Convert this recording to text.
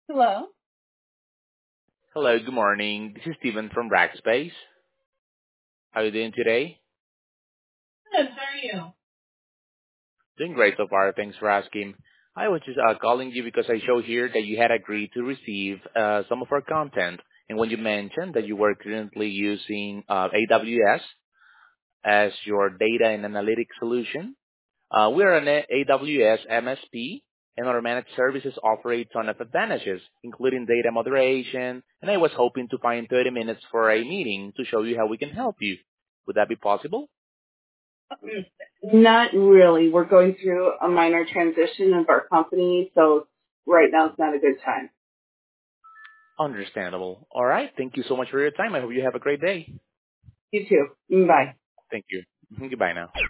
Hello. Hello, good morning. This is Steven from Rackspace. How are you doing today? Good. How are you? Doing great so far. Thanks for asking. I was just calling you because I show here that you had agreed to receive some of our content. And when you mentioned that you were currently using AWS as your data and analytics solution, we are an AWS MSP, and our managed services offer a ton of advantages, including data moderation, and I was hoping to find 30 minutes for a meeting to show you how we can help you. Would that be possible? Not really. We're going through a minor transition of our company, so right now it's not a good time. Understandable. All right. Thank you so much for your time. I hope you have a great day. You too. Bye. Thank you. Goodbye now.